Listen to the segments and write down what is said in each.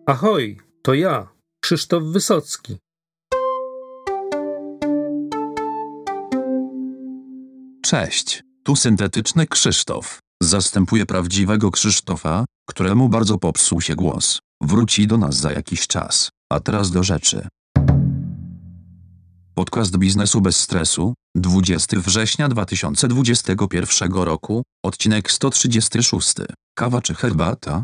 Ahoj, to ja, Krzysztof Wysocki. Cześć, tu syntetyczny Krzysztof. Zastępuję prawdziwego Krzysztofa, któremu bardzo popsuł się głos. Wróci do nas za jakiś czas, a teraz do rzeczy. Podcast biznesu bez stresu, 20 września 2021 roku, odcinek 136. Kawa czy herbata?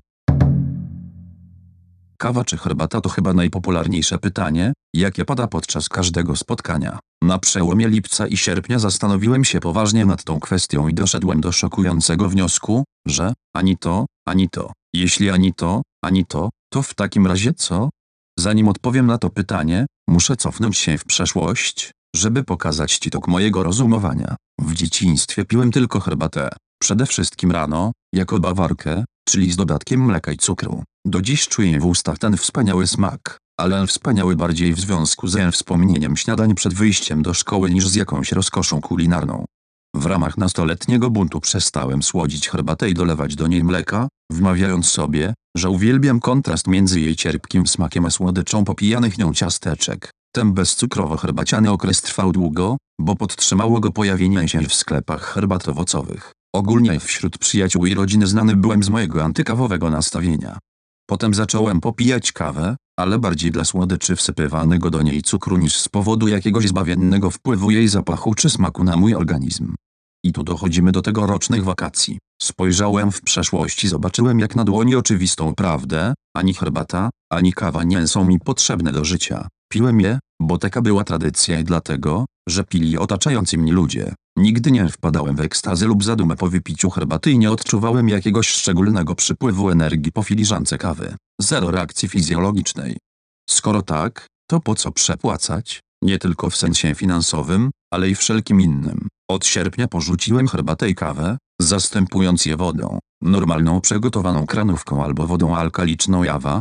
Kawa czy herbata to chyba najpopularniejsze pytanie, jakie pada podczas każdego spotkania. Na przełomie lipca i sierpnia zastanowiłem się poważnie nad tą kwestią i doszedłem do szokującego wniosku, że ani to, ani to. Jeśli ani to, ani to, to w takim razie co? Zanim odpowiem na to pytanie, muszę cofnąć się w przeszłość, żeby pokazać Ci tok mojego rozumowania. W dzieciństwie piłem tylko herbatę, przede wszystkim rano, jako bawarkę, czyli z dodatkiem mleka i cukru. Do dziś czuję w ustach ten wspaniały smak, ale wspaniały bardziej w związku ze wspomnieniem śniadań przed wyjściem do szkoły niż z jakąś rozkoszą kulinarną. W ramach nastoletniego buntu przestałem słodzić herbatę i dolewać do niej mleka, wmawiając sobie, że uwielbiam kontrast między jej cierpkim smakiem a słodyczą popijanych nią ciasteczek. Ten bezcukrowo-herbaciany okres trwał długo, bo podtrzymało go pojawienie się w sklepach herbat owocowych. Ogólnie wśród przyjaciół i rodziny znany byłem z mojego antykawowego nastawienia. Potem zacząłem popijać kawę, ale bardziej dla słodyczy wsypywanego do niej cukru niż z powodu jakiegoś zbawiennego wpływu jej zapachu czy smaku na mój organizm. I tu dochodzimy do tegorocznych wakacji. Spojrzałem w przeszłość i zobaczyłem jak na dłoni oczywistą prawdę: ani herbata, ani kawa nie są mi potrzebne do życia. Piłem je, bo taka była tradycja i dlatego, że pili otaczający mnie ludzie. Nigdy nie wpadałem w ekstazę lub zadumę po wypiciu herbaty i nie odczuwałem jakiegoś szczególnego przypływu energii po filiżance kawy. Zero reakcji fizjologicznej. Skoro tak, to po co przepłacać? Nie tylko w sensie finansowym, ale i wszelkim innym. Od sierpnia porzuciłem herbatę i kawę, zastępując je wodą, normalną przegotowaną kranówką albo wodą alkaliczną Jawa,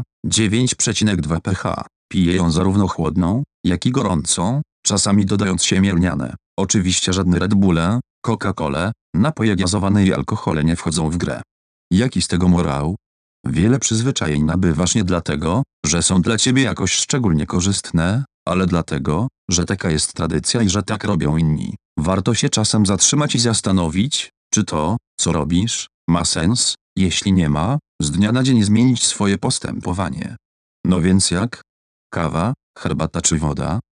9,2 pH. Piję ją zarówno chłodną, jak i gorącą, czasami dodając siemielniane. Oczywiście żadne Red Bulle, Coca-Cole, napoje gazowane i alkohole nie wchodzą w grę. Jaki z tego morał? Wiele przyzwyczajeń nabywasz nie dlatego, że są dla ciebie jakoś szczególnie korzystne, ale dlatego, że taka jest tradycja i że tak robią inni. Warto się czasem zatrzymać i zastanowić, czy to, co robisz, ma sens. Jeśli nie ma, z dnia na dzień zmienić swoje postępowanie. No więc jak? Kawa, herbata czy woda?